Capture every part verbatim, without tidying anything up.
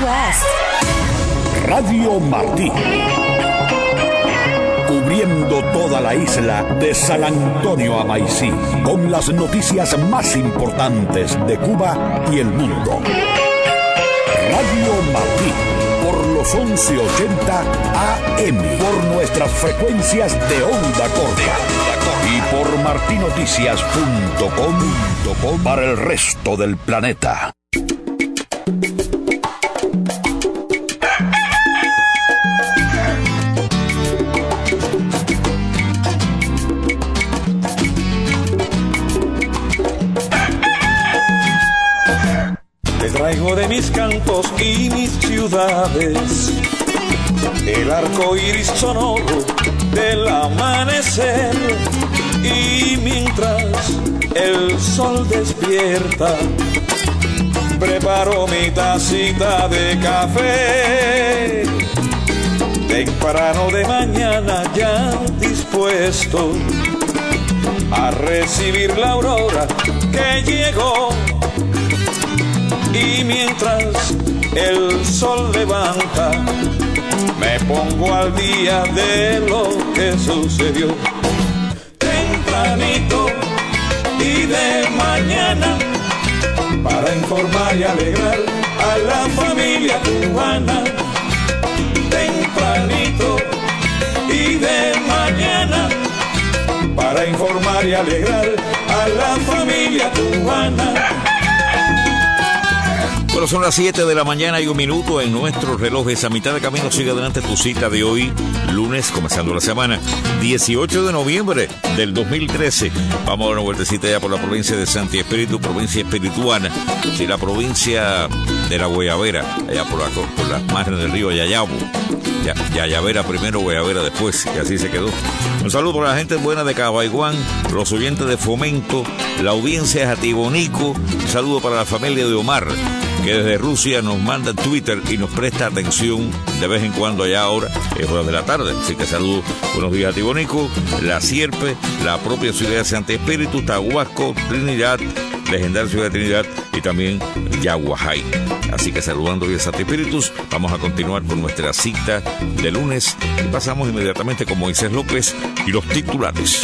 West. Radio Martí. Cubriendo toda la isla de San Antonio a Maicí, con las noticias más importantes de Cuba y el mundo. Radio Martí, por los once ochenta A M, por nuestras frecuencias de onda corta y por martinoticias punto com para el resto del planeta. Traigo de mis campos y mis ciudades el arco iris sonoro del amanecer, y mientras el sol despierta preparo mi tacita de café temprano de mañana, ya dispuesto a recibir la aurora que llegó. Y mientras el sol levanta, me pongo al día de lo que sucedió. Tempranito y de mañana, para informar y alegrar a la familia cubana. Tempranito y de mañana, para informar y alegrar a la familia cubana. Bueno, son las siete de la mañana y un minuto en nuestros relojes. A mitad de camino sigue adelante tu cita de hoy, lunes, comenzando la semana, dieciocho de noviembre del dos mil trece. Vamos a dar una vueltecita ya por la provincia de Santi Espíritu, provincia espirituana, sí, la provincia de la Guayabera, allá por, la, por las márgenes del río Yayabo. Ya, Yayabera primero, Guayabera después, y así se quedó. Un saludo para la gente buena de Cabaiguán, los oyentes de Fomento, la audiencia de Jatibonico. Un saludo para la familia de Omar, que desde Rusia nos manda Twitter y nos presta atención de vez en cuando. Allá ahora es horas de la tarde, así que saludos, buenos días a Tibonico, La Sierpe, la propia ciudad de Santi Espíritu, Tahuasco, Trinidad, legendaria ciudad de Trinidad, y también Yaguajay. Así que saludando hoy a Santi Espíritus, vamos a continuar con nuestra cita de lunes y pasamos inmediatamente con Moisés López y los titulares.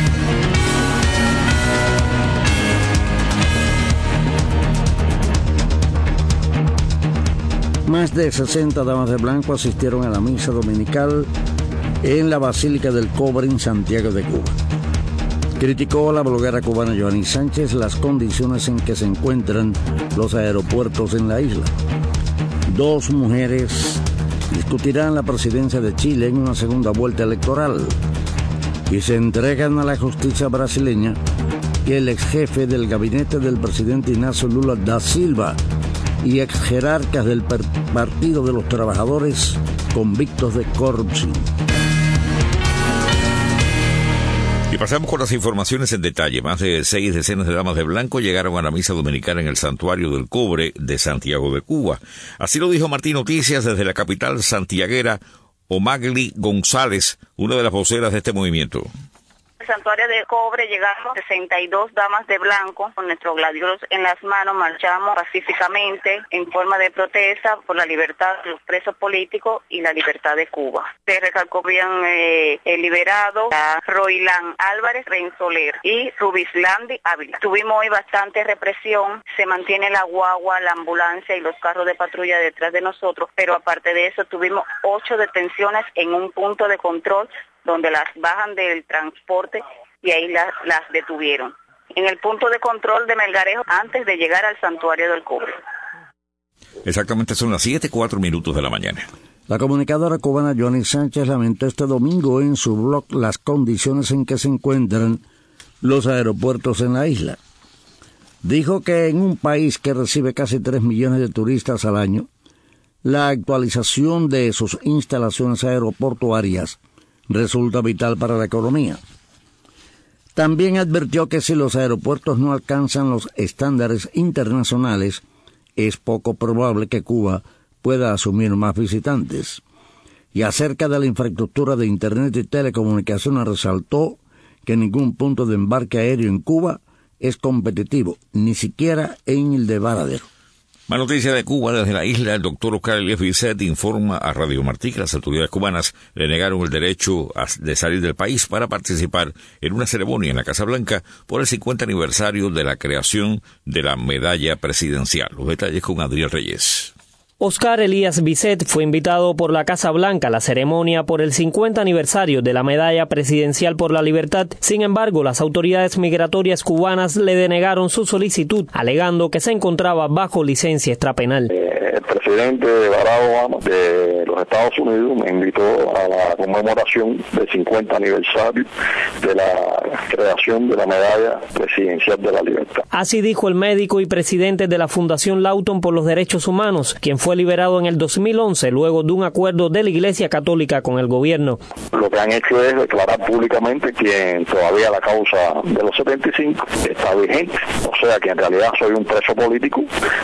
Más de sesenta damas de blanco asistieron a la misa dominical en la Basílica del Cobre en Santiago de Cuba. Criticó a la bloguera cubana Joanny Sánchez las condiciones en que se encuentran los aeropuertos en la isla. Dos mujeres discutirán la presidencia de Chile en una segunda vuelta electoral y se entregan a la justicia brasileña que el ex jefe del gabinete del presidente Inácio Lula da Silva y ex jerarcas del Partido de los Trabajadores convictos de corrupción. Y pasamos con las informaciones en detalle. Más de seis decenas de damas de blanco llegaron a la misa dominical en el Santuario del Cobre de Santiago de Cuba. Así lo dijo Martín Noticias desde la capital santiaguera, Omagli González, una de las voceras de este movimiento. Santuario de Cobre llegaron sesenta y dos damas de blanco con nuestros gladiolos en las manos. Marchamos pacíficamente en forma de protesta por la libertad de los presos políticos y la libertad de Cuba. Se recalcó que habían eh, liberado a Roilán Álvarez Renzoler y Rubislandi Ávila. Tuvimos hoy bastante represión, se mantiene la guagua, la ambulancia y los carros de patrulla detrás de nosotros, pero aparte de eso tuvimos ocho detenciones en un punto de control donde las bajan del transporte y ahí las, las detuvieron. En el punto de control de Melgarejo antes de llegar al Santuario del Cobre. Exactamente, son las siete, cuatro minutos de la mañana. La comunicadora cubana Joanny Sánchez lamentó este domingo en su blog las condiciones en que se encuentran los aeropuertos en la isla. Dijo que en un país que recibe casi tres millones de turistas al año, la actualización de sus instalaciones aeroportuarias resulta vital para la economía. También advirtió que si los aeropuertos no alcanzan los estándares internacionales, es poco probable que Cuba pueda asumir más visitantes. Y acerca de la infraestructura de Internet y telecomunicaciones resaltó que ningún punto de embarque aéreo en Cuba es competitivo, ni siquiera en el de Varadero. Más noticias de Cuba desde la isla. El doctor Oscar Elías Bisset informa a Radio Martí que las autoridades cubanas le negaron el derecho a, de salir del país para participar en una ceremonia en la Casa Blanca por el cincuenta aniversario de la creación de la medalla presidencial. Los detalles con Adriel Reyes. Oscar Elías Bisset fue invitado por la Casa Blanca a la ceremonia por el cincuenta aniversario de la Medalla Presidencial por la Libertad. Sin embargo, las autoridades migratorias cubanas le denegaron su solicitud, alegando que se encontraba bajo licencia extrapenal. El presidente Barack Obama de los Estados Unidos me invitó a la conmemoración del cincuenta aniversario de la creación de la Medalla Presidencial de la Libertad. Así dijo el médico y presidente de la Fundación Lawton por los Derechos Humanos, quien fue liberado en el dos mil once luego de un acuerdo de la Iglesia Católica con el gobierno. Lo que han hecho es declarar públicamente que todavía la causa de los setenta y cinco está vigente, o sea que en realidad soy un preso político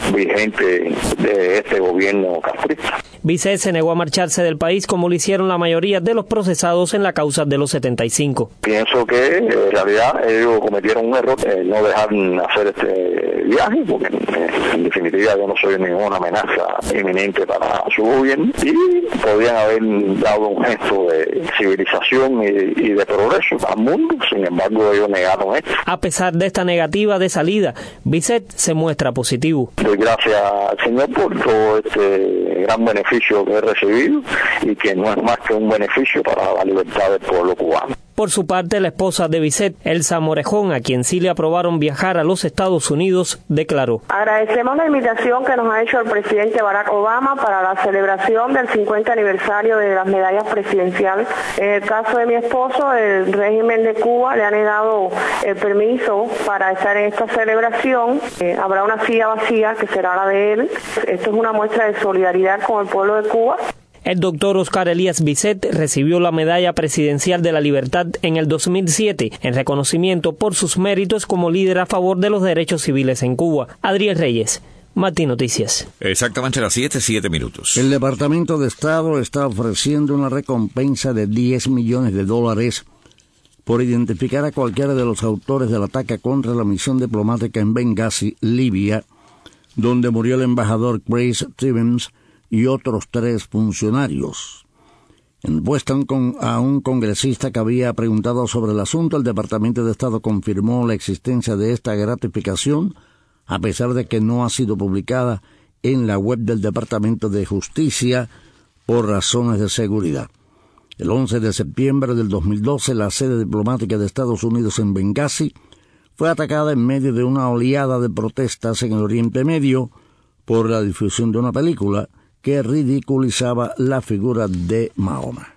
vigente de este gobierno castrista. Bisset se negó a marcharse del país como lo hicieron la mayoría de los procesados en la causa de los setenta y cinco. Pienso que en realidad ellos cometieron un error, eh, no dejar hacer este viaje, porque eh, en definitiva yo no soy ninguna amenaza inminente para su gobierno y podían haber dado un gesto de civilización y, y de progreso al mundo. Sin embargo, ellos negaron esto. A pesar de esta negativa de salida, Bisset se muestra positivo. Doy gracias al Señor por todo este gran beneficio que he recibido y que no es más que un beneficio para la libertad del pueblo cubano. Por su parte, la esposa de Bisset, Elsa Morejón, a quien sí le aprobaron viajar a los Estados Unidos, declaró: agradecemos la invitación que nos ha hecho el presidente Barack Obama para la celebración del cincuenta aniversario de las medallas presidenciales. En el caso de mi esposo, el régimen de Cuba le ha negado el permiso para estar en esta celebración. Eh, habrá una silla vacía que será la de él. Esto es una muestra de solidaridad con el pueblo de Cuba. El doctor Oscar Elías Bisset recibió la Medalla Presidencial de la Libertad en el dos mil siete en reconocimiento por sus méritos como líder a favor de los derechos civiles en Cuba. Adriel Reyes, Martí Noticias. Exactamente a las siete, siete minutos. El Departamento de Estado está ofreciendo una recompensa de diez millones de dólares por identificar a cualquiera de los autores del ataque contra la misión diplomática en Benghazi, Libia, donde murió el embajador Chris Stevens y otros tres funcionarios. En respuesta a un congresista que había preguntado sobre el asunto, el Departamento de Estado confirmó la existencia de esta gratificación, a pesar de que no ha sido publicada en la web del Departamento de Justicia por razones de seguridad. El once de septiembre del dos mil doce, la sede diplomática de Estados Unidos en Benghazi fue atacada en medio de una oleada de protestas en el Oriente Medio por la difusión de una película que ridiculizaba la figura de Mahoma.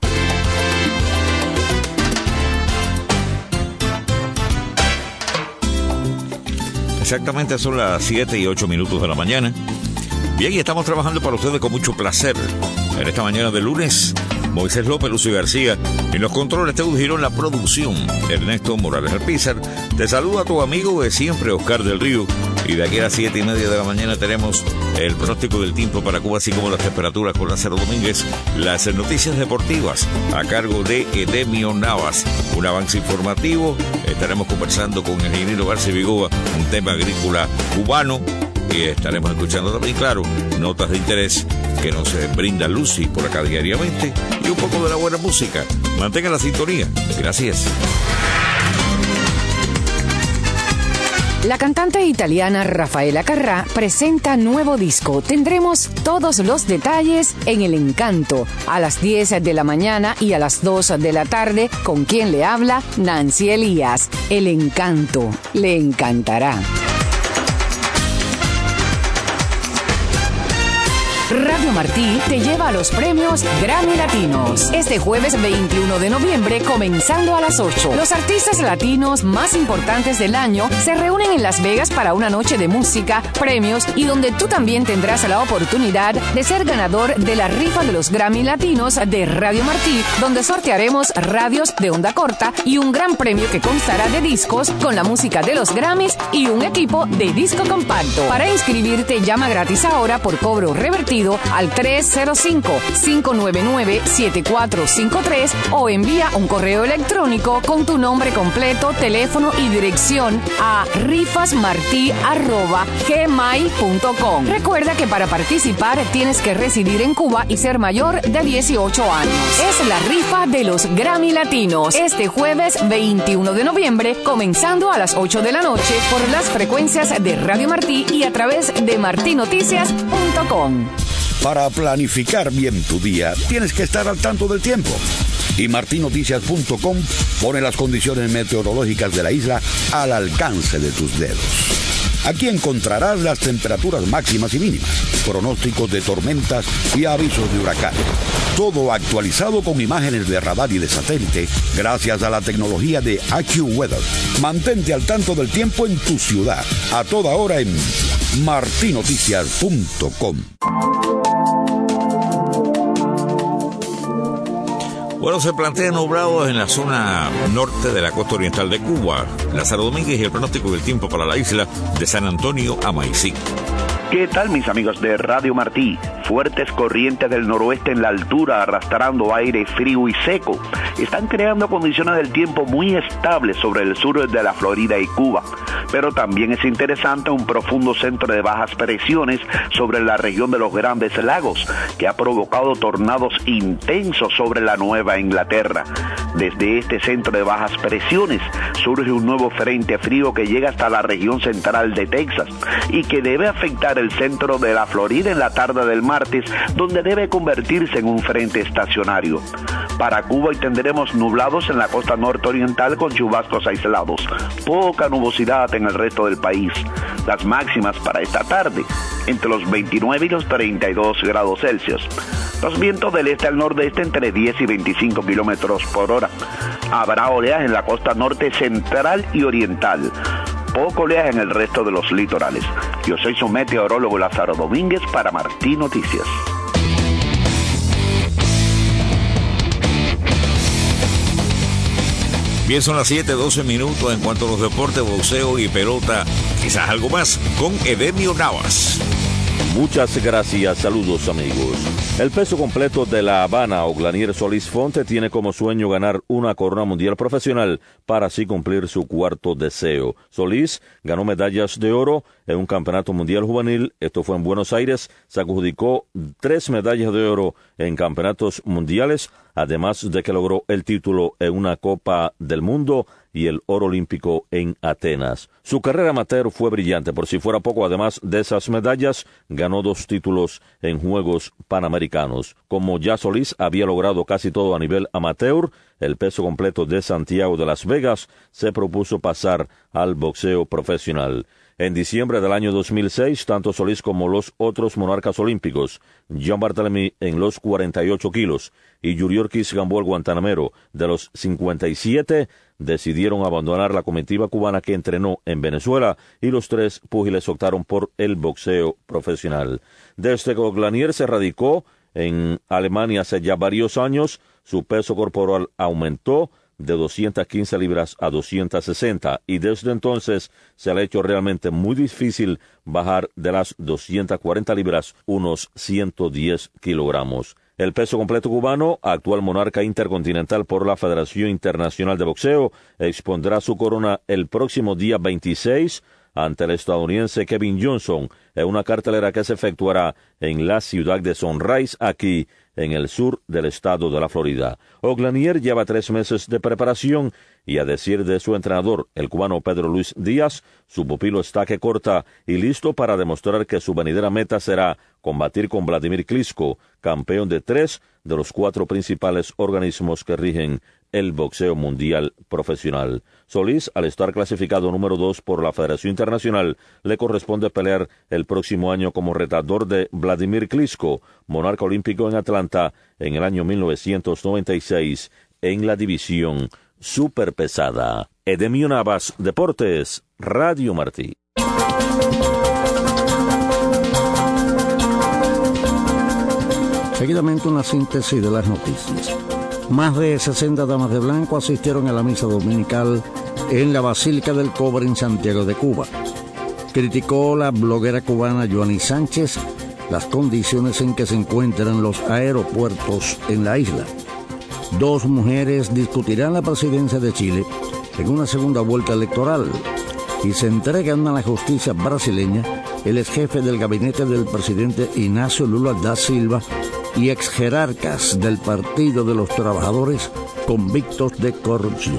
Exactamente, son las siete y ocho minutos de la mañana. Bien, y estamos trabajando para ustedes con mucho placer. En esta mañana de lunes, Moisés López, Lucio García, en los controles, Teudo Girón, la producción, Ernesto Morales Alpizar. Te saluda a tu amigo de siempre, Oscar del Río. Y de aquí a las siete y media de la mañana tenemos el pronóstico del tiempo para Cuba, así como las temperaturas con Lázaro Domínguez, las noticias deportivas a cargo de Edemio Navas, un avance informativo. Estaremos conversando con el ingeniero García Vigoa, un tema agrícola cubano, y estaremos escuchando también, claro, notas de interés que nos brinda Lucy por acá diariamente y un poco de la buena música. Mantenga la sintonía. Gracias. La cantante italiana Rafaela Carrà presenta nuevo disco. Tendremos todos los detalles en El Encanto, a las diez de la mañana y a las dos de la tarde, con quien le habla Nancy Elías. El Encanto le encantará. Radio Martí te lleva a los premios Grammy Latinos. Este jueves veintiuno de noviembre, comenzando a las ocho. Los artistas latinos más importantes del año se reúnen en Las Vegas para una noche de música, premios y donde tú también tendrás la oportunidad de ser ganador de la rifa de los Grammy Latinos de Radio Martí, donde sortearemos radios de onda corta y un gran premio que constará de discos con la música de los Grammys y un equipo de disco compacto. Para inscribirte, llama gratis ahora por cobro revertido al al tres cero cinco, cinco nueve nueve, siete cuatro cinco tres o envía un correo electrónico con tu nombre completo, teléfono y dirección a rifasmarti arroba gmail punto com. Recuerda que para participar tienes que residir en Cuba y ser mayor de dieciocho años. Es la rifa de los Grammy Latinos este jueves veintiuno de noviembre, comenzando a las ocho de la noche por las frecuencias de Radio Martí y a través de marti noticias punto com. Para planificar bien tu día, tienes que estar al tanto del tiempo. Y marti noticias punto com pone las condiciones meteorológicas de la isla al alcance de tus dedos. Aquí encontrarás las temperaturas máximas y mínimas, pronósticos de tormentas y avisos de huracán. Todo actualizado con imágenes de radar y de satélite gracias a la tecnología de AccuWeather. Mantente al tanto del tiempo en tu ciudad, a toda hora en marti noticias punto com. Bueno, se plantea nublado en la zona norte de la costa oriental de Cuba. Lázaro Domínguez y el pronóstico del tiempo para la isla de San Antonio a Maicí. ¿Qué tal, mis amigos de Radio Martí? Fuertes corrientes del noroeste en la altura arrastrando aire frío y seco están creando condiciones del tiempo muy estables sobre el sur de la Florida y Cuba. Pero también es interesante un profundo centro de bajas presiones sobre la región de los Grandes Lagos, que ha provocado tornados intensos sobre la Nueva Inglaterra. Desde este centro de bajas presiones surge un nuevo frente frío que llega hasta la región central de Texas y que debe afectar el centro de la Florida en la tarde del martes, donde debe convertirse en un frente estacionario. Para Cuba hoy tendremos nublados en la costa norte-oriental con chubascos aislados, poca nubosidad en el resto del país. Las máximas para esta tarde, entre los veintinueve y los treinta y dos grados Celsius. Los vientos del este al nordeste entre diez y veinticinco kilómetros por hora. Habrá oleaje en la costa norte central y oriental. Poco oleaje en el resto de los litorales. Yo soy su meteorólogo Lázaro Domínguez para Martí Noticias. Bien, son las siete, doce minutos en cuanto a los deportes, boxeo y pelota. Quizás algo más con Edemio Navas. Muchas gracias, saludos amigos. El peso completo de La Habana, Oglanier Solís Fonte, tiene como sueño ganar una corona mundial profesional para así cumplir su cuarto deseo. Solís ganó medallas de oro en un campeonato mundial juvenil, esto fue en Buenos Aires, se adjudicó tres medallas de oro en campeonatos mundiales, además de que logró el título en una Copa del Mundo y el oro olímpico en Atenas. Su carrera amateur fue brillante, por si fuera poco, además de esas medallas, ganó dos títulos en Juegos Panamericanos. Como ya Solís había logrado casi todo a nivel amateur, el peso completo de Santiago de Las Vegas se propuso pasar al boxeo profesional. En diciembre del año dos mil seis, tanto Solís como los otros monarcas olímpicos, John Barthélemy en los cuarenta y ocho kilos y Yuriorkis Gamboa el guantanamero de los cincuenta y siete, decidieron abandonar la comitiva cubana que entrenó en Venezuela y los tres púgiles optaron por el boxeo profesional. Desde que Oglanier se radicó en Alemania hace ya varios años, su peso corporal aumentó de doscientas quince libras a doscientas sesenta y desde entonces se le ha hecho realmente muy difícil bajar de las doscientas cuarenta libras, unos ciento diez kilogramos. El peso completo cubano, actual monarca intercontinental por la Federación Internacional de Boxeo, expondrá su corona el próximo día veintiséis ante el estadounidense Kevin Johnson en una cartelera que se efectuará en la ciudad de Sunrise, aquí en el sur del estado de la Florida. Oglanier lleva tres meses de preparación y, a decir de su entrenador, el cubano Pedro Luis Díaz, su pupilo está que corta y listo para demostrar que su venidera meta será combatir con Vladimir Klitschko, campeón de tres de los cuatro principales organismos que rigen el boxeo mundial profesional. Solís, al estar clasificado número dos por la Federación Internacional, le corresponde pelear el próximo año como retador de Vladimir Klitschko, monarca olímpico en Atlanta en el año mil novecientos noventa y seis en la división superpesada. Edemio Navas, Deportes, Radio Martí. Seguidamente una síntesis de las noticias. Más de sesenta damas de blanco asistieron a la misa dominical en la Basílica del Cobre en Santiago de Cuba. Criticó la bloguera cubana Joanny Sánchez las condiciones en que se encuentran los aeropuertos en la isla. Dos mujeres discutirán la presidencia de Chile en una segunda vuelta electoral y se entregan a la justicia brasileña el ex jefe del gabinete del presidente Ignacio Lula da Silva y ex jerarcas del Partido de los Trabajadores convictos de corrupción.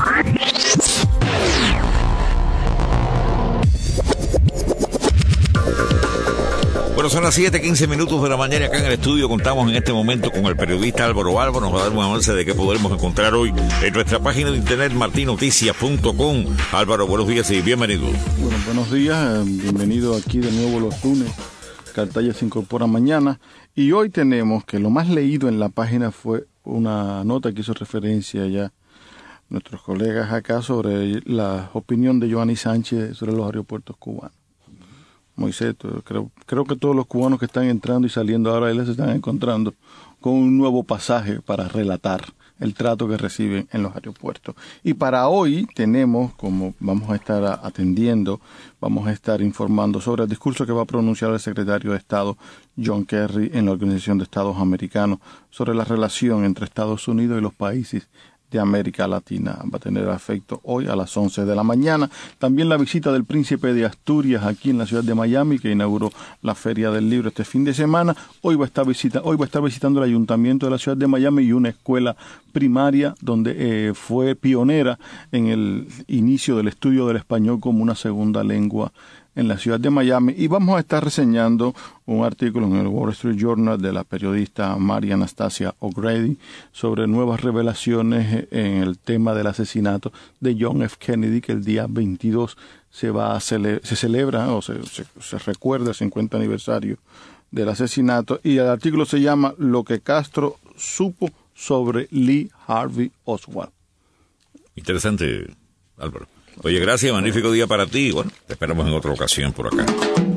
Bueno, son las siete quince minutos de la mañana. Acá en el estudio contamos en este momento con el periodista Álvaro Alba. Nos va a dar un avance de qué podremos encontrar hoy en nuestra página de internet marti noticias punto com. Álvaro, buenos días y bienvenido. Bueno, buenos días, bienvenido aquí de nuevo los lunes. Cartaya se incorpora mañana. Y hoy tenemos que lo más leído en la página fue una nota que hizo referencia ya nuestros colegas acá sobre la opinión de Joanny Sánchez sobre los aeropuertos cubanos. Moisés, creo, creo que todos los cubanos que están entrando y saliendo ahora les están encontrando con un nuevo pasaje para relatar el trato que reciben en los aeropuertos. Y para hoy tenemos, como vamos a estar atendiendo, vamos a estar informando sobre el discurso que va a pronunciar el secretario de Estado John Kerry en la Organización de Estados Americanos sobre la relación entre Estados Unidos y los países de América Latina. Va a tener efecto hoy a las once de la mañana. También la visita del príncipe de Asturias aquí en la ciudad de Miami, que inauguró la Feria del Libro este fin de semana. Hoy va a estar, visita, hoy va a estar visitando el ayuntamiento de la ciudad de Miami y una escuela primaria donde eh, fue pionera en el inicio del estudio del español como una segunda lengua en la ciudad de Miami. Y vamos a estar reseñando un artículo en el Wall Street Journal de la periodista Mary Anastasia O'Grady sobre nuevas revelaciones en el tema del asesinato de John F. Kennedy, que el día veintidós se va a cele- se celebra o se, se, se recuerda el cincuenta aniversario del asesinato. Y el artículo se llama Lo que Castro supo sobre Lee Harvey Oswald. Interesante, Álvaro. Oye, gracias, magnífico día para ti. Bueno, te esperamos en otra ocasión por acá.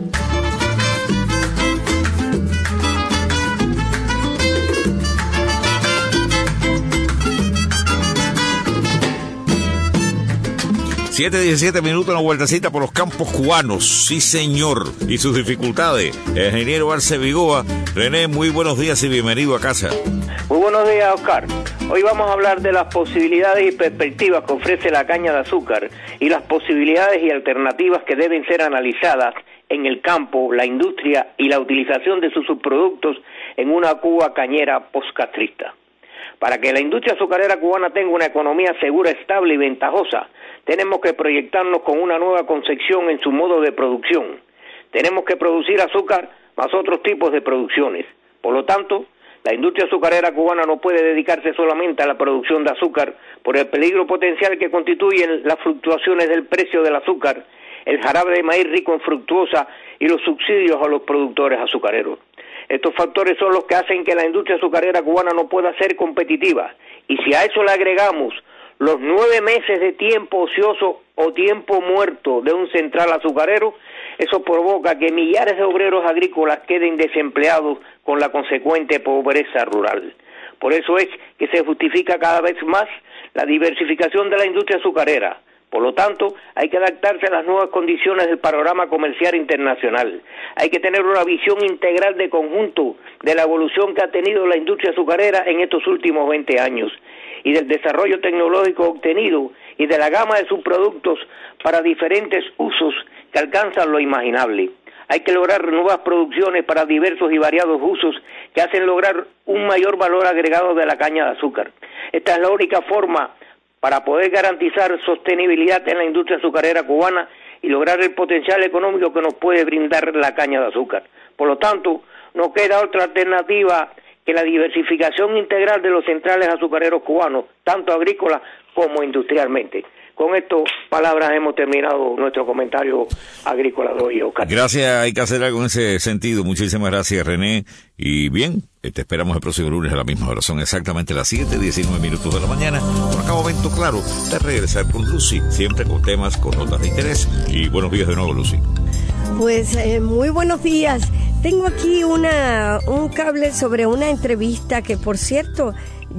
siete diecisiete minutos, una vueltecita por los campos cubanos. Sí, señor. Y sus dificultades. El ingeniero Arce Vigoa. René, muy buenos días y bienvenido a casa. Muy buenos días, Oscar. Hoy vamos a hablar de las posibilidades y perspectivas que ofrece la caña de azúcar y las posibilidades y alternativas que deben ser analizadas en el campo, la industria y la utilización de sus subproductos en una Cuba cañera postcastrista. Para que la industria azucarera cubana tenga una economía segura, estable y ventajosa, tenemos que proyectarnos con una nueva concepción en su modo de producción. Tenemos que producir azúcar más otros tipos de producciones. Por lo tanto, la industria azucarera cubana no puede dedicarse solamente a la producción de azúcar por el peligro potencial que constituyen las fluctuaciones del precio del azúcar, el jarabe de maíz rico en fructuosa y los subsidios a los productores azucareros. Estos factores son los que hacen que la industria azucarera cubana no pueda ser competitiva. Y si a eso le agregamos los nueve meses de tiempo ocioso o tiempo muerto de un central azucarero, eso provoca que millares de obreros agrícolas queden desempleados con la consecuente pobreza rural. Por eso es que se justifica cada vez más la diversificación de la industria azucarera. Por lo tanto, hay que adaptarse a las nuevas condiciones del panorama comercial internacional. Hay que tener una visión integral de conjunto de la evolución que ha tenido la industria azucarera en estos últimos veinte años y del desarrollo tecnológico obtenido y de la gama de sus productos para diferentes usos que alcanzan lo imaginable. Hay que lograr nuevas producciones para diversos y variados usos que hacen lograr un mayor valor agregado de la caña de azúcar. Esta es la única forma para poder garantizar sostenibilidad en la industria azucarera cubana y lograr el potencial económico que nos puede brindar la caña de azúcar. Por lo tanto, no queda otra alternativa que la diversificación integral de los centrales azucareros cubanos, tanto agrícolas como industrialmente. Con estas palabras hemos terminado nuestro comentario agrícola de hoy, Oscar. Gracias, hay que hacer algo en ese sentido. Muchísimas gracias, René. Y bien, te esperamos el próximo lunes a la misma hora. Son exactamente las siete diecinueve minutos de la mañana. Por acá, momento claro de regresar con Lucy, siempre con temas, con notas de interés. Y buenos días de nuevo, Lucy. Pues eh, muy buenos días. Tengo aquí una un cable sobre una entrevista que, por cierto,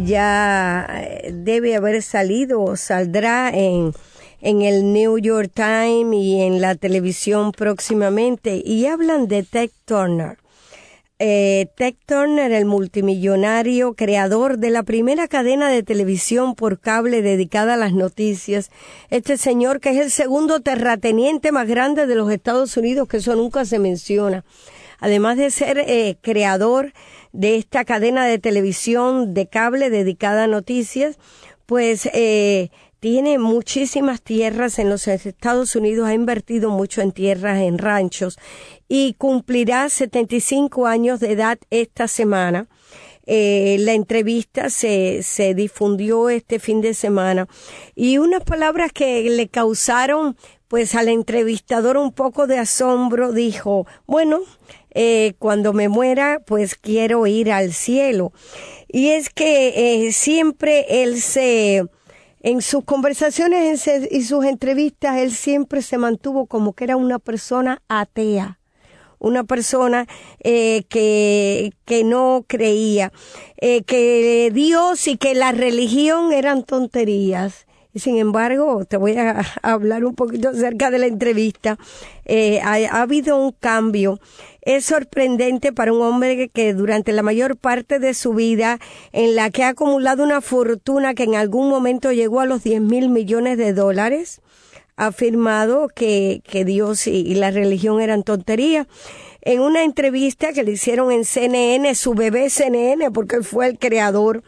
ya debe haber salido o saldrá en, en el New York Times y en la televisión próximamente. Y hablan de Ted Turner. Eh, Ted Turner, el multimillonario creador de la primera cadena de televisión por cable dedicada a las noticias. Este señor, que es el segundo terrateniente más grande de los Estados Unidos, que eso nunca se menciona. Además de ser eh, creador de esta cadena de televisión de cable dedicada a noticias, pues eh, tiene muchísimas tierras en los Estados Unidos, ha invertido mucho en tierras, en ranchos, y cumplirá setenta y cinco años de edad esta semana. Eh, la entrevista se, se difundió este fin de semana, y unas palabras que le causaron pues al entrevistador un poco de asombro. Dijo, bueno, eh, cuando me muera, pues quiero ir al cielo. Y es que eh, siempre él se... En sus conversaciones y sus entrevistas, él siempre se mantuvo como que era una persona atea, una persona eh, que, que no creía, eh, que Dios y que la religión eran tonterías. Y sin embargo, te voy a hablar un poquito acerca de la entrevista. Eh, ha, ha habido un cambio. Es sorprendente para un hombre que, que durante la mayor parte de su vida, en la que ha acumulado una fortuna que en algún momento llegó a los diez mil millones de dólares, ha afirmado que, que Dios y, y la religión eran tonterías. En una entrevista que le hicieron en C N N, su bebé C N N, porque él fue el creador,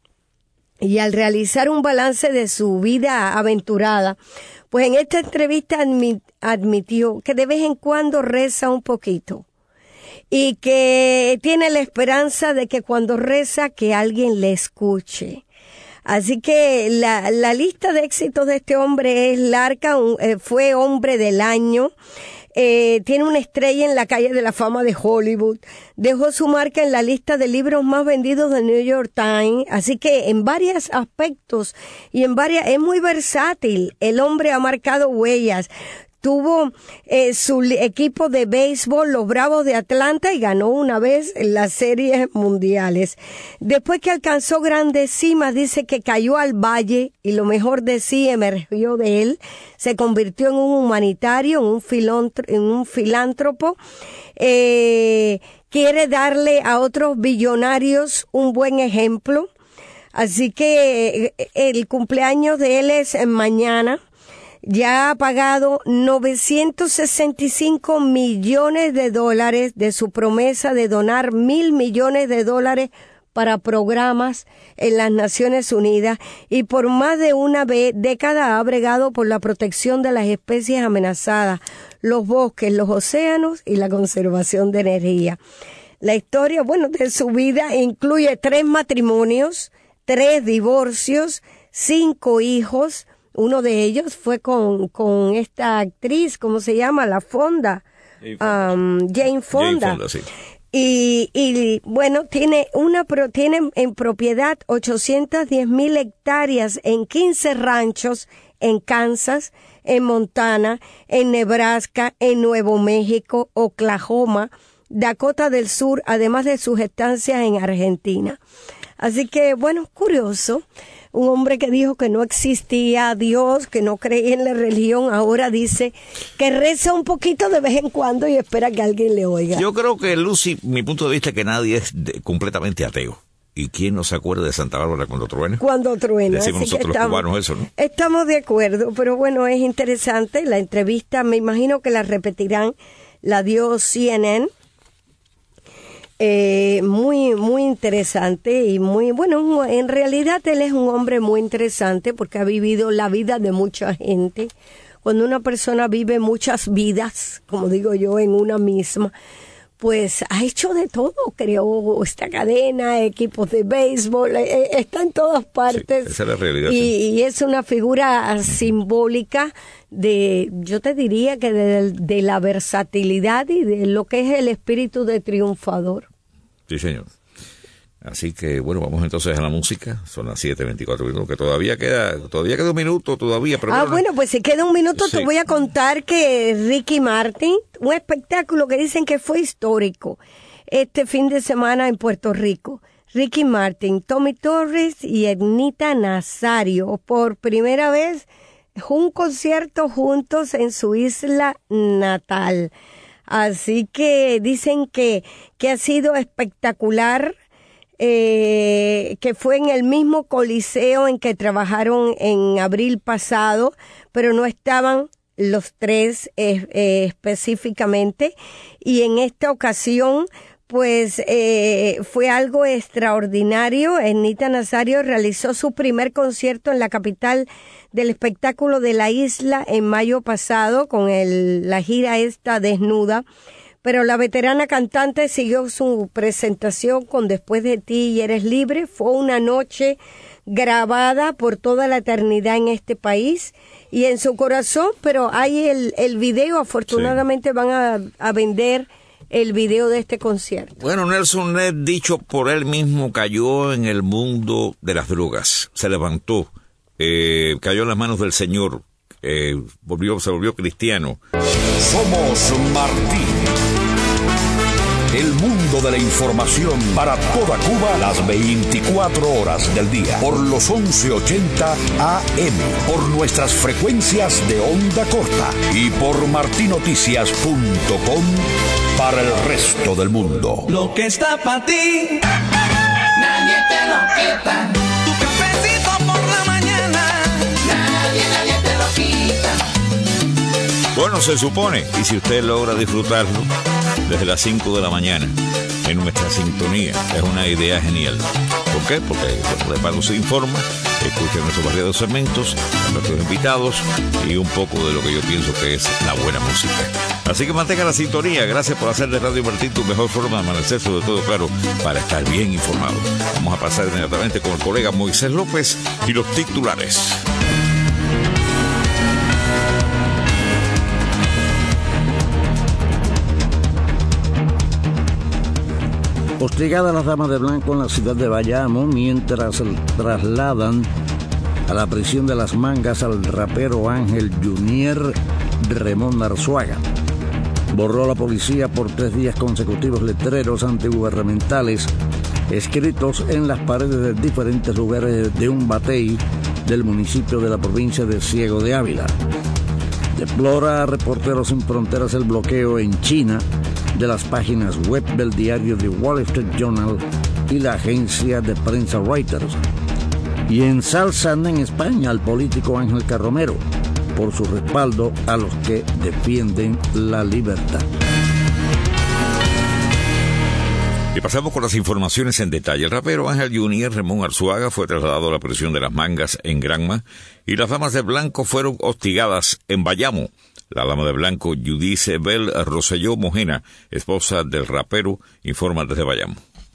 y al realizar un balance de su vida aventurada, pues en esta entrevista admit, admitió que de vez en cuando reza un poquito y que tiene la esperanza de que cuando reza que alguien le escuche. Así que la, la lista de éxitos de este hombre es larga. Un, eh, fue hombre del año. Eh, tiene una estrella en la calle de la fama de Hollywood, dejó su marca en la lista de libros más vendidos del New York Times, así que en varios aspectos y en varias, es muy versátil, el hombre ha marcado huellas. Tuvo eh, su equipo de béisbol, los Bravos de Atlanta, y ganó una vez en las series mundiales. Después que alcanzó grandes cimas, dice que cayó al valle y lo mejor de sí emergió de él. Se convirtió en un humanitario, en un, filantro, en un filántropo. Eh, quiere darle a otros billonarios un buen ejemplo. Así que eh, el cumpleaños de él es mañana. Ya ha pagado novecientos sesenta y cinco millones de dólares de su promesa de donar mil millones de dólares para programas en las Naciones Unidas, y por más de una década ha bregado por la protección de las especies amenazadas, los bosques, los océanos y la conservación de energía. La historia, bueno, de su vida incluye tres matrimonios, tres divorcios, cinco hijos. Uno de ellos fue con, con esta actriz, ¿cómo se llama? La Fonda, Fonda. Um, Jane Fonda. Jane Fonda, sí. Y, y bueno, tiene una tiene en propiedad ochocientas diez mil hectáreas en quince ranchos en Kansas, en Montana, en Nebraska, en Nuevo México, Oklahoma, Dakota del Sur, además de sus estancias en Argentina. Así que, bueno, curioso. Un hombre que dijo que no existía Dios, que no creía en la religión, ahora dice que reza un poquito de vez en cuando y espera que alguien le oiga. Yo creo que, Lucy, mi punto de vista es que nadie es de, completamente ateo. ¿Y quién no se acuerda de Santa Bárbara cuando truena? Cuando truena. Decimos nosotros estamos, los cubanos eso, ¿no? Estamos de acuerdo, pero bueno, es interesante. La entrevista, me imagino que la repetirán, la dio C N N. Eh, muy, muy interesante y muy, bueno, en realidad él es un hombre muy interesante porque ha vivido la vida de mucha gente. Cuando una persona vive muchas vidas, como digo yo, en una misma, pues ha hecho de todo, creó esta cadena, equipos de béisbol, eh, está en todas partes. Sí, esa es la realidad. Y, sí. y es una figura uh-huh. simbólica de, yo te diría que de, de la versatilidad y de lo que es el espíritu de triunfador. Sí, señor. Así que, bueno, vamos entonces a la música. Son las siete veinticuatro minutos, que todavía queda, todavía queda un minuto, todavía. Pero ah, bueno, bueno, pues si queda un minuto sí. te voy a contar que Ricky Martin, un espectáculo que dicen que fue histórico este fin de semana en Puerto Rico. Ricky Martin, Tommy Torres y Ednita Nazario, por primera vez un concierto juntos en su isla natal. Así que dicen que, que ha sido espectacular, eh, que fue en el mismo coliseo en que trabajaron en abril pasado, pero no estaban los tres eh, eh, específicamente, y en esta ocasión pues eh, fue algo extraordinario. Ernita Nazario realizó su primer concierto en la capital del espectáculo de la isla en mayo pasado con el, la gira esta Desnuda, pero la veterana cantante siguió su presentación con Después de ti y Eres Libre. Fue una noche grabada por toda la eternidad en este país y en su corazón, pero hay el, el video, afortunadamente sí. van a, a vender el video de este concierto. Bueno, Nelson Ned, dicho por él mismo, cayó en el mundo de las drogas, se levantó, eh, cayó en las manos del Señor, eh, volvió, se volvió cristiano. Somos Martí. El mundo de la información para toda Cuba las veinticuatro horas del día por los once ochenta A M, por nuestras frecuencias de onda corta y por martinoticias punto com para el resto del mundo. Lo que está para ti, nadie te lo quita. Tu cafecito por la mañana, nadie, nadie te lo quita. Bueno, se supone, y si usted logra disfrutarlo desde las cinco de la mañana en nuestra sintonía, es una idea genial. ¿Por qué? Porque bueno, de pago se informa, escucha nuestros variados segmentos, a nuestros invitados y un poco de lo que yo pienso que es la buena música. Así que mantenga la sintonía. Gracias por hacer de Radio Martí tu mejor forma de amanecer, sobre todo, claro, para estar bien informado. Vamos a pasar inmediatamente con el colega Moisés López y los titulares. Hostigadas las damas de blanco en la ciudad de Bayamo mientras trasladan a la prisión de Las Mangas al rapero Ángel Junior Ramón Arzuaga. Borró la policía por tres días consecutivos letreros antigubernamentales escritos en las paredes de diferentes lugares de un batey del municipio de la provincia de Ciego de Ávila. Deplora a Reporteros Sin Fronteras el bloqueo en China de las páginas web del diario The Wall Street Journal y la agencia de prensa Reuters. Y ensalzan en España al político Ángel Carromero por su respaldo a los que defienden la libertad. Y pasamos con las informaciones en detalle. El rapero Ángel Junior Ramón Arzuaga fue trasladado a la prisión de Las Mangas en Granma y las damas de blanco fueron hostigadas en Bayamo. La dama de blanco, Yudice Bel Rosselló Mojena, esposa del rapero, informa desde Bayamo.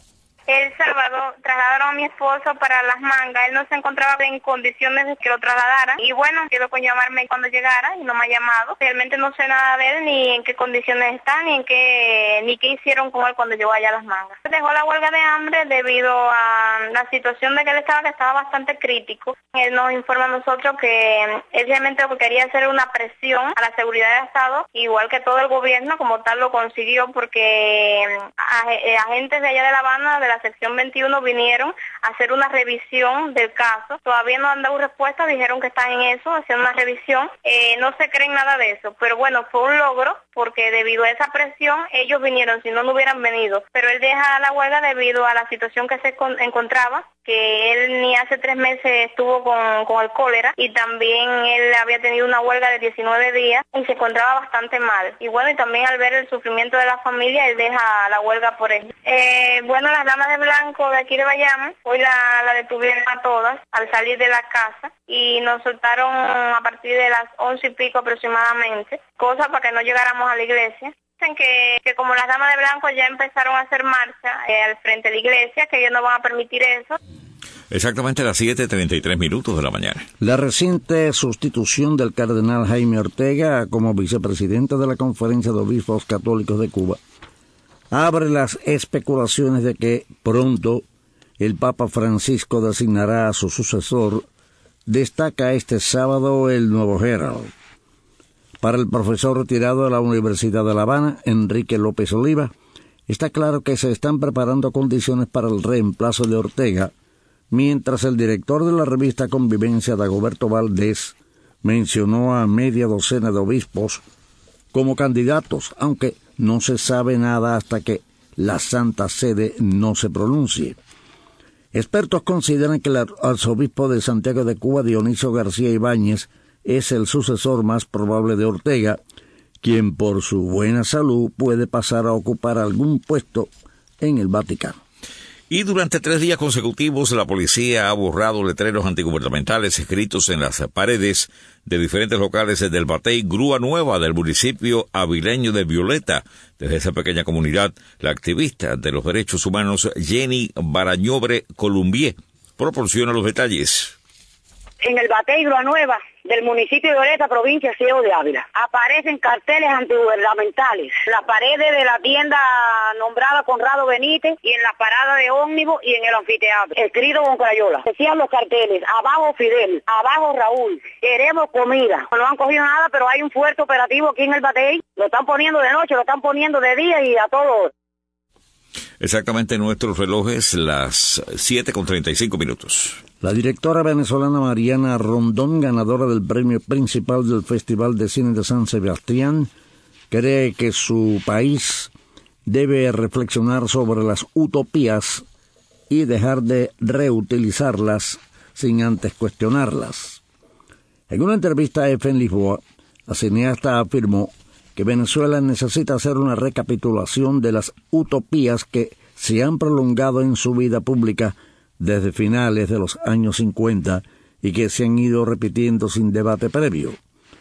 El sábado trasladaron a mi esposo para Las Mangas. Él no se encontraba en condiciones de que lo trasladaran. Y bueno, quedó con llamarme cuando llegara y no me ha llamado. Realmente no sé nada de él, ni en qué condiciones está, ni en qué ni qué hicieron con él cuando llegó allá a Las Mangas. Dejó la huelga de hambre debido a la situación de que él estaba, que estaba bastante crítico. Él nos informa a nosotros que él realmente lo que quería hacer una presión a la seguridad del Estado, igual que todo el gobierno, como tal lo consiguió, porque agentes de allá de La Habana, de la sección veintiuno, vinieron a hacer una revisión del caso. Todavía no han dado respuesta, dijeron que están en eso, haciendo una revisión. Eh, no se creen nada de eso, pero bueno, fue un logro, porque debido a esa presión, ellos vinieron, si no, no hubieran venido. Pero él deja la huelga debido a la situación que se con- encontraba, que él ni hace tres meses estuvo con, con el cólera, y también él había tenido una huelga de diecinueve días y se encontraba bastante mal. Y bueno, y también al ver el sufrimiento de la familia, él deja la huelga por él. Eh, bueno, las damas de blanco de aquí de Bayamo, hoy la, la detuvieron a todas al salir de la casa y nos soltaron a partir de las once y pico aproximadamente, cosa para que no llegáramos a la iglesia. Dicen que, que como las damas de blanco ya empezaron a hacer marcha eh, al frente de la iglesia, que ellos no van a permitir eso. Exactamente a las siete treinta y tres minutos de la mañana. La reciente sustitución del cardenal Jaime Ortega como vicepresidente de la Conferencia de Obispos Católicos de Cuba abre las especulaciones de que pronto el Papa Francisco designará a su sucesor, destaca este sábado el Nuevo Herald. Para el profesor retirado de la Universidad de La Habana, Enrique López Oliva, está claro que se están preparando condiciones para el reemplazo de Ortega, mientras el director de la revista Convivencia, Dagoberto Valdés, mencionó a media docena de obispos como candidatos, aunque no se sabe nada hasta que la Santa Sede no se pronuncie. Expertos consideran que el arzobispo de Santiago de Cuba, Dionisio García Ibáñez, es el sucesor más probable de Ortega, quien por su buena salud puede pasar a ocupar algún puesto en el Vaticano. Y durante tres días consecutivos la policía ha borrado letreros antigubernamentales escritos en las paredes de diferentes locales del Batey Grúa Nueva del municipio avileño de Violeta. Desde esa pequeña comunidad, la activista de los derechos humanos Jenny Barañobre Columbier proporciona los detalles. En el Batey Grúa Nueva del municipio de Violeta, provincia de Ciego de Ávila, aparecen carteles antigubernamentales, las paredes de la tienda nombrada Conrado Benítez y en la parada de ómnibus y en el anfiteatro, escrito con crayola. Decían los carteles: abajo Fidel, abajo Raúl, queremos comida. No han cogido nada, pero hay un fuerte operativo aquí en el Batey. Lo están poniendo de noche, lo están poniendo de día y a todo. Exactamente en nuestros relojes, las siete con treinta y cinco minutos. La directora venezolana Mariana Rondón, ganadora del premio principal del Festival de Cine de San Sebastián, cree que su país debe reflexionar sobre las utopías y dejar de reutilizarlas sin antes cuestionarlas. En una entrevista a F en Lisboa, la cineasta afirmó que Venezuela necesita hacer una recapitulación de las utopías que se han prolongado en su vida pública desde finales de los años cincuenta y que se han ido repitiendo sin debate previo.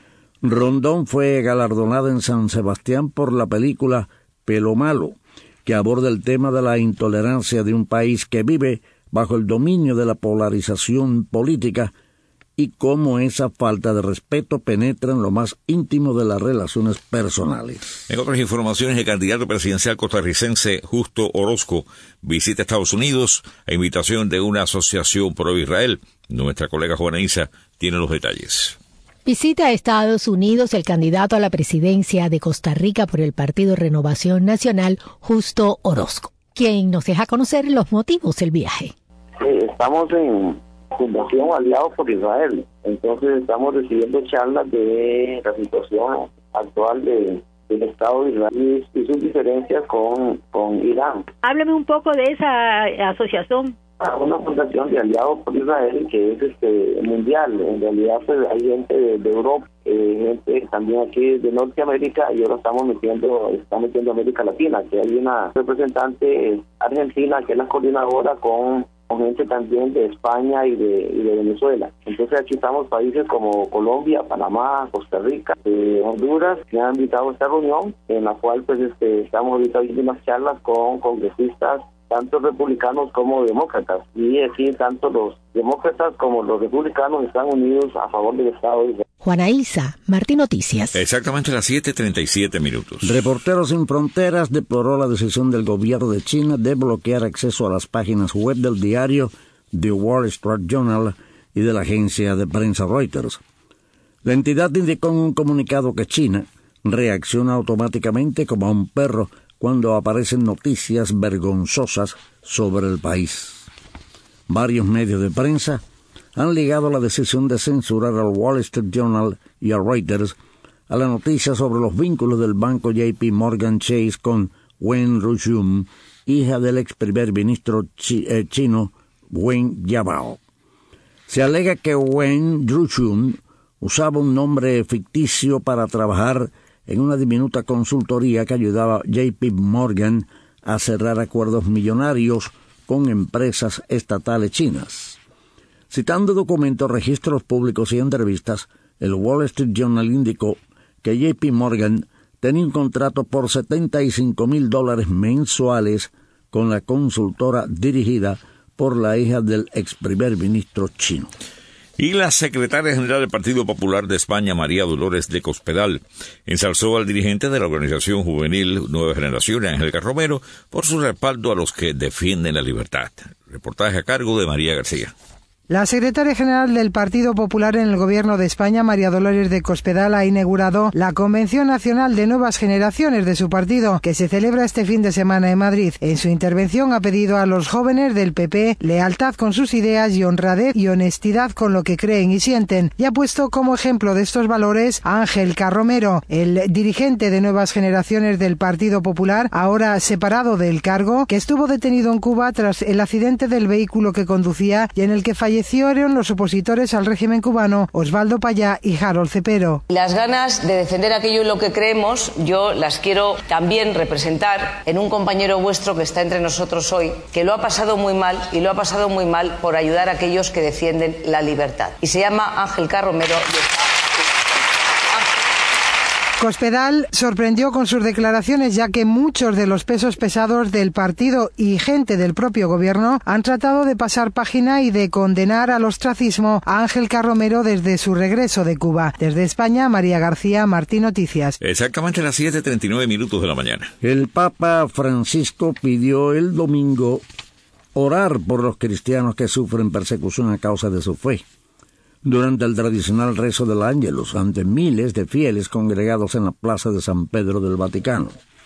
Rondón fue galardonada en San Sebastián por la película Pelo Malo, que aborda el tema de la intolerancia de un país que vive bajo el dominio de la polarización política y cómo esa falta de respeto penetra en lo más íntimo de las relaciones personales. En otras informaciones, el candidato presidencial costarricense Justo Orozco visita Estados Unidos a invitación de una asociación pro Israel. Nuestra colega Juana Isa tiene los detalles. Visita a Estados Unidos el candidato a la presidencia de Costa Rica por el Partido Renovación Nacional, Justo Orozco, quien nos deja conocer los motivos del viaje. Sí, estamos en Fundación Aliados por Israel, entonces estamos recibiendo charlas de la situación actual de, del Estado de Israel y, y sus diferencias con, con Irán. Hábleme un poco de esa asociación. Una fundación de Aliados por Israel que es este mundial. En realidad pues, hay gente de, de Europa, eh, gente también aquí de Norteamérica, y ahora estamos metiendo, estamos metiendo América Latina, que hay una representante argentina que es la coordinadora con con gente también de España y de, y de Venezuela. Entonces aquí estamos países como Colombia, Panamá, Costa Rica, eh, Honduras, que han invitado a esta reunión, en la cual pues este, estamos ahorita viendo unas charlas con congresistas, tanto republicanos como demócratas, y aquí tanto los demócratas como los republicanos están unidos a favor del Estado de Israel. Juana Isa, Martín Noticias. Exactamente las siete treinta y siete minutos. Reporteros Sin Fronteras deploró la decisión del gobierno de China de bloquear acceso a las páginas web del diario The Wall Street Journal y de la agencia de prensa Reuters. La entidad indicó en un comunicado que China reacciona automáticamente como a un perro cuando aparecen noticias vergonzosas sobre el país. Varios medios de prensa han ligado la decisión de censurar al Wall Street Journal y a Reuters a la noticia sobre los vínculos del banco J P Morgan Chase con Wen Ruxiun, hija del ex primer ministro chi- eh, chino Wen Jiabao. Se alega que Wen Ruxiun usaba un nombre ficticio para trabajar en una diminuta consultoría que ayudaba a J P Morgan a cerrar acuerdos millonarios con empresas estatales chinas. Citando documentos, registros públicos y entrevistas, el Wall Street Journal indicó que J P Morgan tenía un contrato por setenta y cinco mil dólares mensuales con la consultora dirigida por la hija del ex primer ministro chino. Y la secretaria general del Partido Popular de España, María Dolores de Cospedal, ensalzó al dirigente de la organización juvenil Nueva Generación, Ángel Carromero, por su respaldo a los que defienden la libertad. Reportaje a cargo de María García. La secretaria general del Partido Popular en el Gobierno de España, María Dolores de Cospedal, ha inaugurado la Convención Nacional de Nuevas Generaciones de su partido, que se celebra este fin de semana en Madrid. En su intervención ha pedido a los jóvenes del P P lealtad con sus ideas y honradez y honestidad con lo que creen y sienten, y ha puesto como ejemplo de estos valores a Ángel Carromero, el dirigente de Nuevas Generaciones del Partido Popular, ahora separado del cargo, que estuvo detenido en Cuba tras el accidente del vehículo que conducía y en el que fallecieron los opositores al régimen cubano Osvaldo Payá y Harold Cepero. Las ganas de defender aquello en lo que creemos, yo las quiero también representar en un compañero vuestro que está entre nosotros hoy, que lo ha pasado muy mal y lo ha pasado muy mal por ayudar a aquellos que defienden la libertad. Y se llama Ángel Carromero. Cospedal sorprendió con sus declaraciones, ya que muchos de los pesos pesados del partido y gente del propio gobierno han tratado de pasar página y de condenar al ostracismo a Ángel Carromero desde su regreso de Cuba. Desde España, María García, Martí Noticias. Exactamente las siete treinta y nueve minutos de la mañana. El Papa Francisco pidió el domingo orar por los cristianos que sufren persecución a causa de su fe, durante el tradicional rezo del Ángelus ante miles de fieles congregados en la plaza de San Pedro del Vaticano.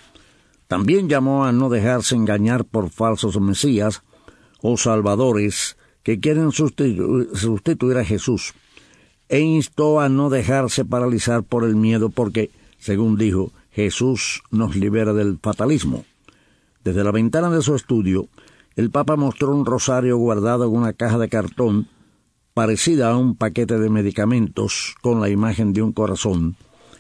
También llamó a no dejarse engañar por falsos mesías o salvadores que quieren sustitu- sustituir a Jesús, e instó a no dejarse paralizar por el miedo porque, según dijo, Jesús nos libera del fatalismo. Desde la ventana de su estudio, el Papa mostró un rosario guardado en una caja de cartón parecida a un paquete de medicamentos con la imagen de un corazón,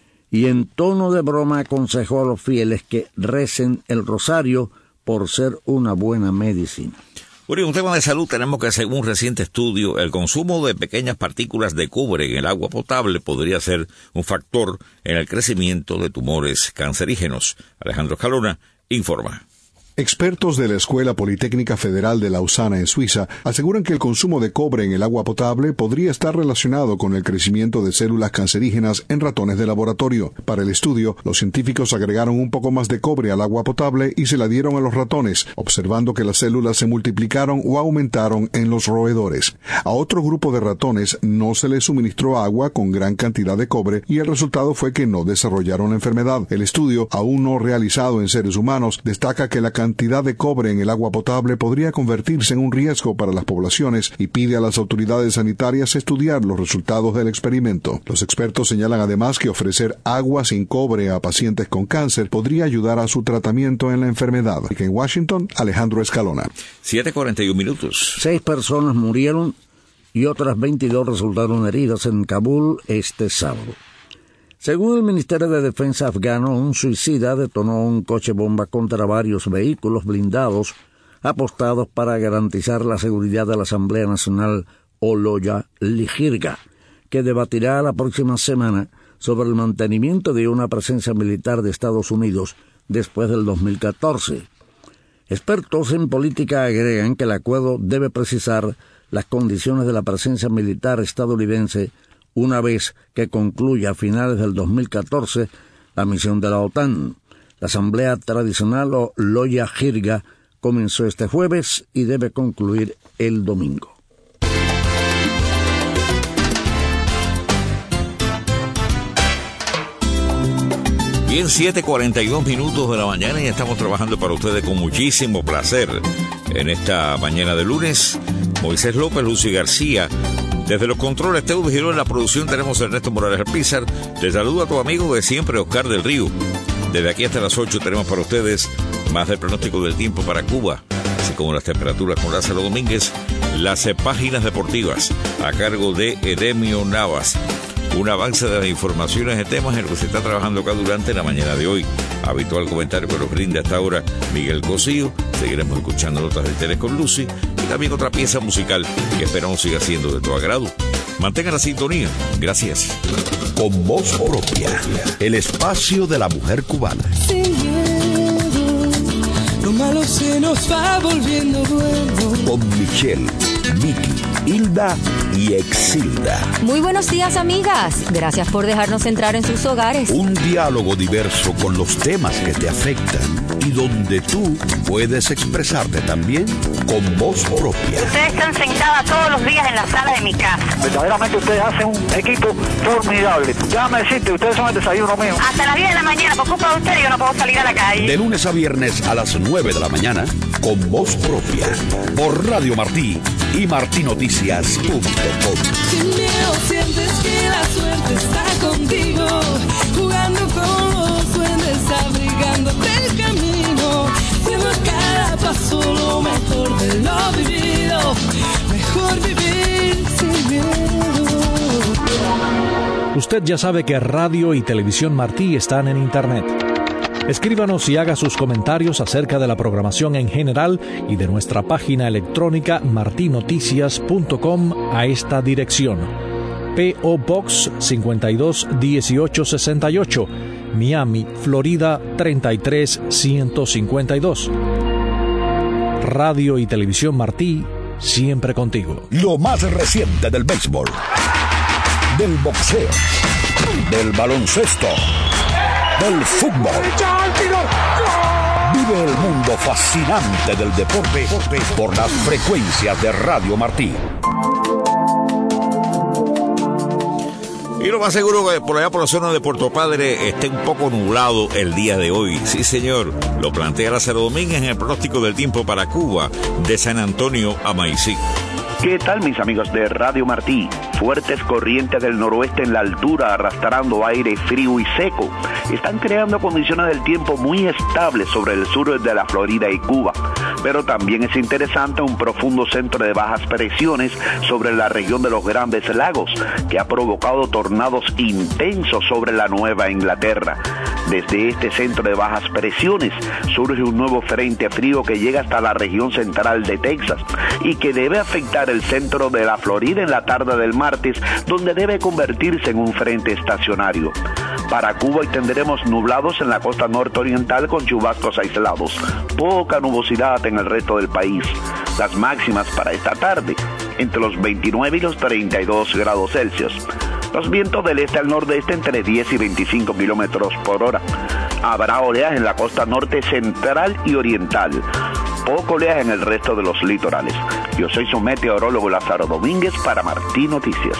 y en tono de broma aconsejó a los fieles que recen el rosario por ser una buena medicina. Bueno, en un tema de salud tenemos que, según un reciente estudio, el consumo de pequeñas partículas de cobre en el agua potable podría ser un factor en el crecimiento de tumores cancerígenos. Alejandro Escalona informa. Expertos de la Escuela Politécnica Federal de Lausana en Suiza aseguran que el consumo de cobre en el agua potable podría estar relacionado con el crecimiento de células cancerígenas en ratones de laboratorio. Para el estudio, los científicos agregaron un poco más de cobre al agua potable y se la dieron a los ratones, observando que las células se multiplicaron o aumentaron en los roedores. A otro grupo de ratones no se les suministró agua con gran cantidad de cobre y el resultado fue que no desarrollaron enfermedad. El estudio, aún no realizado en seres humanos, destaca que la cantidad cantidad de cobre en el agua potable podría convertirse en un riesgo para las poblaciones y pide a las autoridades sanitarias estudiar los resultados del experimento. Los expertos señalan además que ofrecer agua sin cobre a pacientes con cáncer podría ayudar a su tratamiento en la enfermedad. En Washington, Alejandro Escalona. siete cuarenta y uno minutos. Seis personas murieron y otras veintidós resultaron heridas en Kabul este sábado. Según el Ministerio de Defensa afgano, un suicida detonó un coche bomba contra varios vehículos blindados apostados para garantizar la seguridad de la Asamblea Nacional Oloya Ligirga, que debatirá la próxima semana sobre el mantenimiento de una presencia militar de Estados Unidos después del dos mil catorce. Expertos en política agregan que el acuerdo debe precisar las condiciones de la presencia militar estadounidense una vez que concluya a finales del dos mil catorce la misión de la OTAN. La Asamblea Tradicional o Loya Jirga comenzó este jueves y debe concluir el domingo. Bien, siete cuarenta y dos minutos de la mañana y estamos trabajando para ustedes con muchísimo placer en esta mañana de lunes. Moisés López, Lucy García. Desde los controles Teudo Girón, en la producción tenemos a Ernesto Morales Alpizar. Te saluda a tu amigo de siempre, Oscar del Río. Desde aquí hasta las ocho tenemos para ustedes más del pronóstico del tiempo para Cuba, así como las temperaturas con Lázaro Domínguez, las páginas deportivas a cargo de Edemio Navas. Un avance de las informaciones de temas en lo que se está trabajando acá durante la mañana de hoy. Habitual comentario que nos brinda hasta ahora Miguel Cosío. Seguiremos escuchando notas de interés con Lucy y también otra pieza musical que esperamos siga siendo de tu agrado. Mantenga la sintonía. Gracias. Con voz propia, el espacio de la mujer cubana. Sin miedo, lo malo se nos va volviendo bueno. Con Michelle, Vicky, Hilda y Exilda. Muy buenos días, amigas. Gracias por dejarnos entrar en sus hogares. Un diálogo diverso con los temas que te afectan y donde tú puedes expresarte también con voz propia. Ustedes están sentadas todos los días en la sala de mi casa. Verdaderamente ustedes hacen un equipo formidable. Déjame decirte, ustedes son el desayuno mío. Hasta las diez de la mañana, por culpa de ustedes yo no puedo salir a la calle. De lunes a viernes a las nueve de la mañana, con voz propia, por Radio Martí y martinoticias punto com. Sin miedo sientes que la suerte está contigo, jugando con los duendes, abrigándote el camino, siendo a cada paso lo mejor de lo vivido, mejor vivir sin miedo. Usted ya sabe que Radio y Televisión Martí están en Internet. Escríbanos y haga sus comentarios acerca de la programación en general y de nuestra página electrónica martinoticias punto com a esta dirección. P O Box cincuenta y dos dieciocho sesenta y ocho, Miami, Florida treinta y tres ciento cincuenta y dos. Radio y Televisión Martí, siempre contigo. Lo más reciente del béisbol, del boxeo, del baloncesto, del fútbol. Vive el mundo fascinante del deporte por las frecuencias de Radio Martí. Y lo más seguro que por allá por la zona de Puerto Padre esté un poco nublado el día de hoy. Sí, señor, lo plantea Lázaro Domínguez en el pronóstico del tiempo para Cuba, de San Antonio a Maicí. ¿Qué tal, mis amigos de Radio Martí? Fuertes corrientes del noroeste en la altura arrastrando aire frío y seco están creando condiciones del tiempo muy estables sobre el sur de la Florida y Cuba. Pero también es interesante un profundo centro de bajas presiones sobre la región de los Grandes Lagos, que ha provocado tornados intensos sobre la Nueva Inglaterra. Desde este centro de bajas presiones surge un nuevo frente frío que llega hasta la región central de Texas y que debe afectar el centro de la Florida en la tarde del martes, donde debe convertirse en un frente estacionario. Para Cuba hoy tendremos nublados en la costa norte-oriental con chubascos aislados, poca nubosidad en el resto del país. Las máximas para esta tarde, entre los veintinueve y los treinta y dos grados Celsius. Los vientos del este al nordeste entre diez y veinticinco kilómetros por hora. Habrá oleaje en la costa norte central y oriental. Poco oleaje en el resto de los litorales. Yo soy su meteorólogo Lázaro Domínguez para Martí Noticias.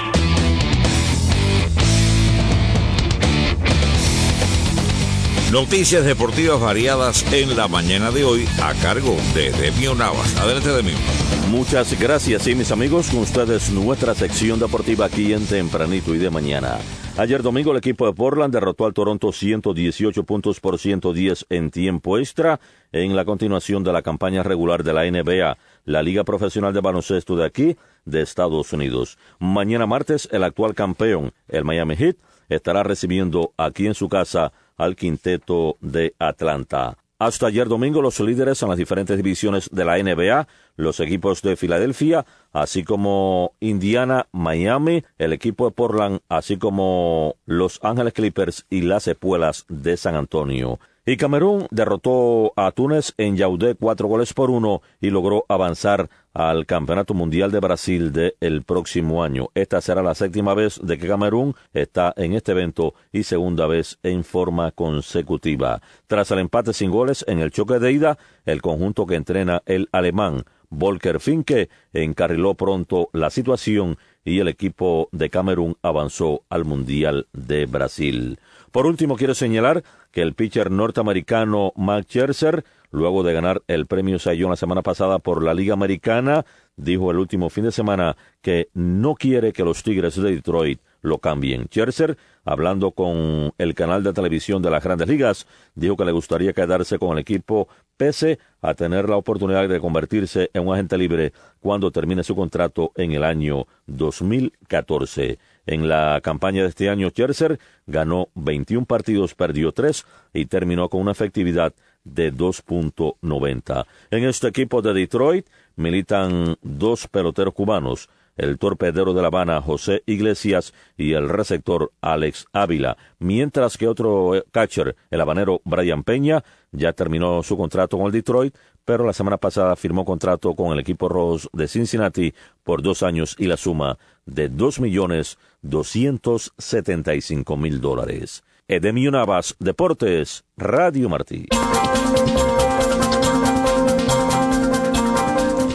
Noticias deportivas variadas en la mañana de hoy a cargo de Demio Navas. Adelante, Demio. Muchas gracias, y mis amigos, con ustedes nuestra sección deportiva aquí en Tempranito y de Mañana. Ayer domingo el equipo de Portland derrotó al Toronto ciento dieciocho puntos por ciento diez en tiempo extra en la continuación de la campaña regular de la N B A, la Liga Profesional de Baloncesto de aquí, de Estados Unidos. Mañana martes el actual campeón, el Miami Heat, estará recibiendo aquí en su casa al quinteto de Atlanta. Hasta ayer domingo los líderes en las diferentes divisiones de la N B A, los equipos de Filadelfia, así como Indiana, Miami, el equipo de Portland, así como Los Ángeles Clippers y las Espuelas de San Antonio. Y Camerún derrotó a Túnez en Yaoundé cuatro goles por uno y logró avanzar al Campeonato Mundial de Brasil del próximo año. Esta será la séptima vez de que Camerún está en este evento y segunda vez en forma consecutiva. Tras el empate sin goles en el choque de ida, el conjunto que entrena el alemán Volker Finke encarriló pronto la situación y el equipo de Camerún avanzó al Mundial de Brasil. Por último, quiero señalar que el pitcher norteamericano Max Scherzer, luego de ganar el premio Cy Young la semana pasada por la Liga Americana, dijo el último fin de semana que no quiere que los Tigres de Detroit lo cambien. Scherzer, hablando con el canal de televisión de las Grandes Ligas, dijo que le gustaría quedarse con el equipo pese a tener la oportunidad de convertirse en un agente libre cuando termine su contrato en el año dos mil catorce. En la campaña de este año, Scherzer ganó veintiún partidos, perdió tres y terminó con una efectividad de dos punto noventa. En este equipo de Detroit militan dos peloteros cubanos, el torpedero de La Habana, José Iglesias, y el receptor Alex Ávila, mientras que otro catcher, el habanero Brian Peña, ya terminó su contrato con el Detroit, pero la semana pasada firmó contrato con el equipo rojo de Cincinnati por dos años y la suma de dos millones doscientos setenta y cinco mil dólares. Edemio Navas, Deportes, Radio Martí.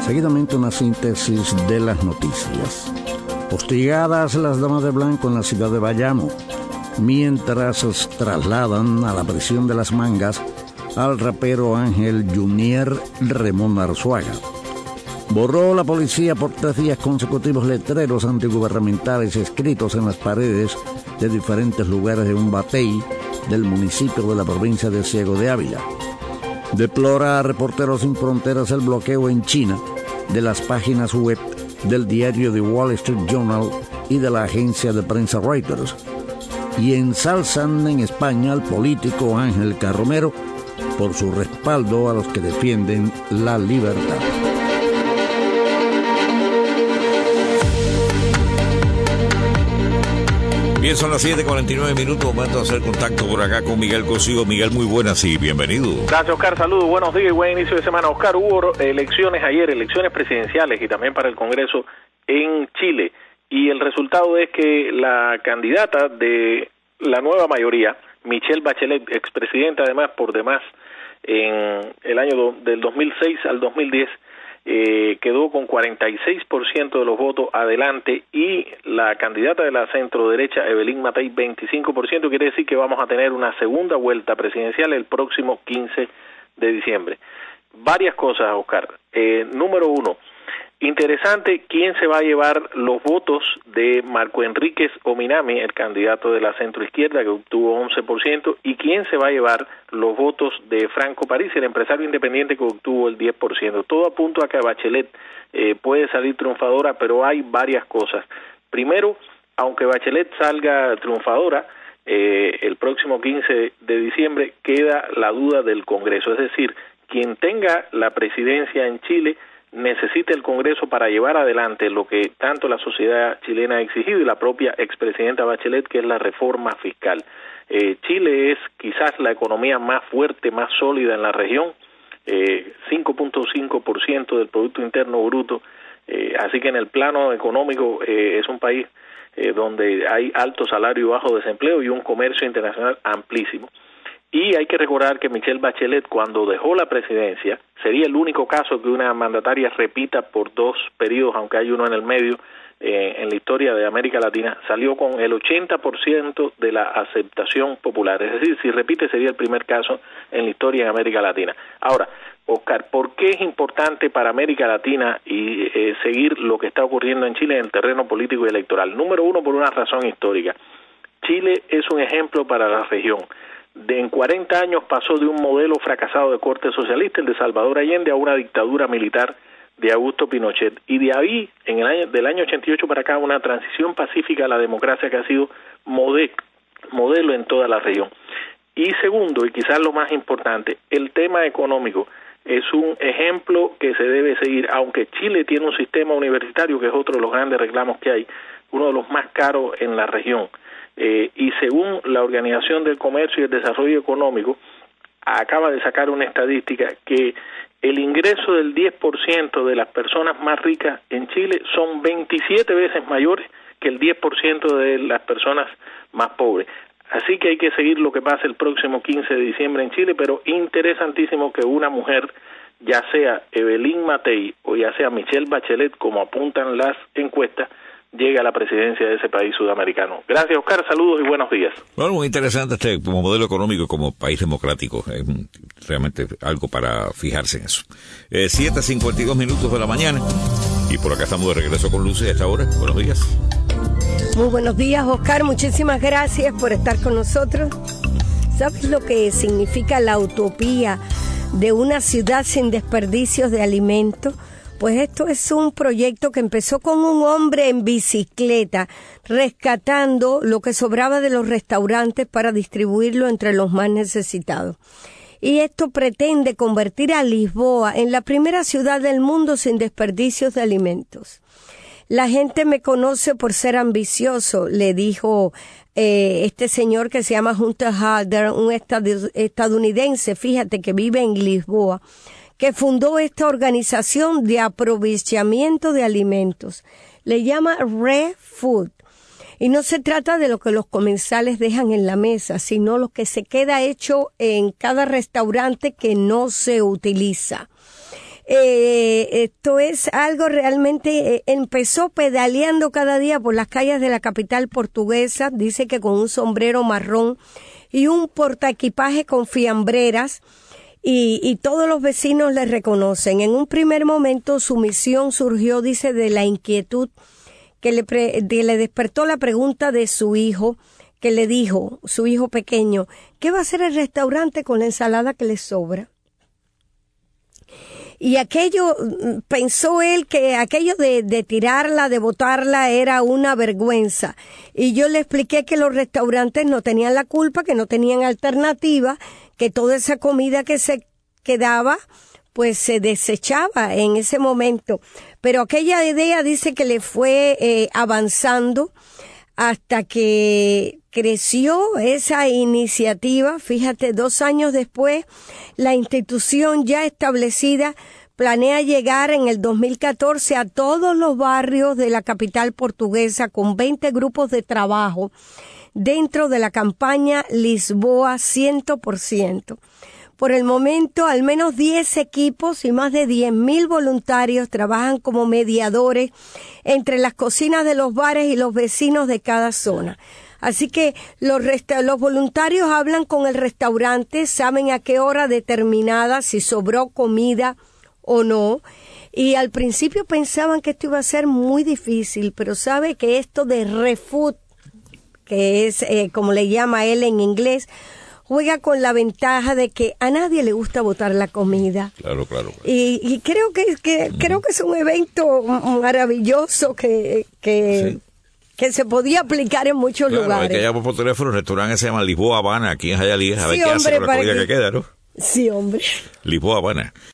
Seguidamente una síntesis de las noticias. Hostigadas las damas de blanco en la ciudad de Bayamo, mientras se trasladan a la prisión de Las Mangas al rapero Ángel Junior Ramón Arzuaga. Borró la policía por tres días consecutivos letreros antigubernamentales escritos en las paredes de diferentes lugares de un batey del municipio de la provincia de Ciego de Ávila. Deplora a Reporteros Sin Fronteras el bloqueo en China de las páginas web del diario The Wall Street Journal y de la agencia de prensa Reuters. Y ensalzan en España al político Ángel Carromero por su respaldo a los que defienden la libertad. Bien, son las siete cuarenta y nueve minutos, momento de hacer contacto por acá con Miguel Cosío. Miguel, muy buenas y bienvenido. Gracias, Oscar, saludos, buenos días y buen inicio de semana. Oscar, hubo elecciones ayer, elecciones presidenciales y también para el Congreso en Chile, y el resultado es que la candidata de la nueva mayoría, Michelle Bachelet, expresidenta además por demás en el año do, del dos mil seis al dos mil diez, Eh, quedó con cuarenta y seis por ciento de los votos adelante, y la candidata de la centro derecha, Evelyn Matei, veinticinco por ciento. Quiere decir que vamos a tener una segunda vuelta presidencial el próximo quince de diciembre. Varias cosas, Oscar. Eh, número uno, interesante quién se va a llevar los votos de Marco Enríquez Ominami, el candidato de la centro izquierda, que obtuvo once por ciento, y quién se va a llevar los votos de Franco Parisi, el empresario independiente, que obtuvo el diez por ciento. Todo apunta a que Bachelet eh, puede salir triunfadora, pero hay varias cosas. Primero, aunque Bachelet salga triunfadora eh, el próximo quince de diciembre, queda la duda del Congreso. Es decir, quien tenga la presidencia en Chile necesita el Congreso para llevar adelante lo que tanto la sociedad chilena ha exigido y la propia expresidenta Bachelet, que es la reforma fiscal. Eh, Chile es quizás la economía más fuerte, más sólida en la región, eh, cinco punto cinco por ciento del Producto Interno Bruto, eh, así que en el plano económico eh, es un país eh, donde hay alto salario y bajo desempleo y un comercio internacional amplísimo. Y hay que recordar que Michelle Bachelet, cuando dejó la presidencia, sería el único caso que una mandataria repita por dos periodos, aunque hay uno en el medio, eh, en la historia de América Latina, salió con el ochenta por ciento de la aceptación popular. Es decir, si repite sería el primer caso en la historia en América Latina. Ahora, Oscar, ¿por qué es importante para América Latina y eh, seguir lo que está ocurriendo en Chile en el terreno político y electoral? Número uno, por una razón histórica. Chile es un ejemplo para la región. De en cuarenta años pasó de un modelo fracasado de corte socialista, el de Salvador Allende, a una dictadura militar de Augusto Pinochet, y de ahí, en el año, del año ochenta y ocho para acá, una transición pacífica a la democracia que ha sido mode, modelo en toda la región. Y segundo, y quizás lo más importante, el tema económico es un ejemplo que se debe seguir, aunque Chile tiene un sistema universitario que es otro de los grandes reclamos que hay, uno de los más caros en la región. Eh, y según la Organización del Comercio y el Desarrollo Económico, acaba de sacar una estadística que el ingreso del diez por ciento de las personas más ricas en Chile son veintisiete veces mayores que el diez por ciento de las personas más pobres. Así que hay que seguir lo que pasa el próximo quince de diciembre en Chile, pero interesantísimo que una mujer, ya sea Evelyn Matei o ya sea Michelle Bachelet, como apuntan las encuestas, llega a la presidencia de ese país sudamericano. Gracias, Oscar, saludos y buenos días. Bueno, muy interesante este como modelo económico, como país democrático, es realmente algo para fijarse en eso. Eh, siete cincuenta y dos minutos de la mañana, y por acá estamos de regreso con Lucy a esta hora. Buenos días. Muy buenos días, Oscar, muchísimas gracias por estar con nosotros. ¿Sabes lo que significa la utopía de una ciudad sin desperdicios de alimentos? Pues esto es un proyecto que empezó con un hombre en bicicleta rescatando lo que sobraba de los restaurantes para distribuirlo entre los más necesitados. Y esto pretende convertir a Lisboa en la primera ciudad del mundo sin desperdicios de alimentos. La gente me conoce por ser ambicioso, le dijo eh, este señor que se llama Hunter Harder, un estadounidense, fíjate, que vive en Lisboa, que fundó esta organización de aprovechamiento de alimentos. Le llama ReFood. Y no se trata de lo que los comensales dejan en la mesa, sino lo que se queda hecho en cada restaurante que no se utiliza. Eh, esto es algo realmente, eh, empezó pedaleando cada día por las calles de la capital portuguesa, dice que con un sombrero marrón y un portaequipaje con fiambreras, y, y todos los vecinos le reconocen. En un primer momento su misión surgió, dice, de la inquietud que le, pre, de, le despertó la pregunta de su hijo, que le dijo, su hijo pequeño, ¿qué va a hacer el restaurante con la ensalada que le sobra? Y aquello, pensó él que aquello de, de tirarla, de botarla era una vergüenza. Y yo le expliqué que los restaurantes no tenían la culpa, que no tenían alternativa, que toda esa comida que se quedaba, pues se desechaba en ese momento. Pero aquella idea dice que le fue eh, avanzando hasta que creció esa iniciativa. Fíjate, dos años después, la institución ya establecida planea llegar en el dos mil catorce a todos los barrios de la capital portuguesa con veinte grupos de trabajo dentro de la campaña Lisboa cien por ciento. Por el momento, al menos diez equipos y más de diez mil voluntarios trabajan como mediadores entre las cocinas de los bares y los vecinos de cada zona. Así que los, resta- los voluntarios hablan con el restaurante, saben a qué hora determinada, si sobró comida o no. Y al principio pensaban que esto iba a ser muy difícil, pero sabe que esto de refood, que es eh, como le llama él en inglés, juega con la ventaja de que a nadie le gusta botar la comida. Claro, claro. claro. Y, y creo que, que creo que es un evento maravilloso que que, sí. que se podía aplicar en muchos claro, lugares. Hay que llamar por teléfono, el restaurante se llama Lisboa Habana, aquí en Jayalía, a ver sí, qué hombre, hace con la comida que... que queda, ¿no? Sí, hombre. Lisboa Habana.